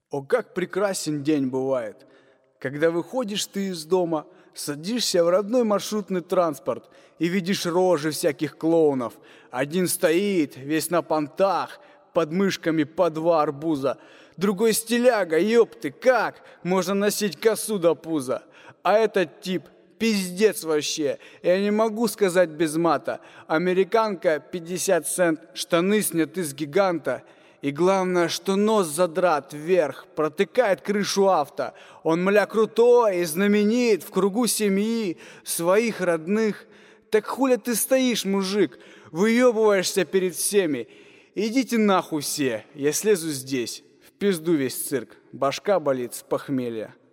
О, как прекрасен день бывает, когда выходишь ты из дома, садишься в родной маршрутный транспорт и видишь рожи всяких клоунов. Один стоит, весь на понтах, под мышками по 2 арбуза. Другой стиляга, ёпты, как можно носить косу до пуза? А этот тип пиздец вообще, я не могу сказать без мата. Американка 50 цент, штаны сняты с гиганта. И главное, что нос задрат вверх, протыкает крышу авто. Он, мля, крутой и знаменит в кругу семьи, своих родных. Так хуля ты стоишь, мужик, выебываешься перед всеми. Идите нахуй все, я слезу здесь, в пизду весь цирк, башка болит с похмелья.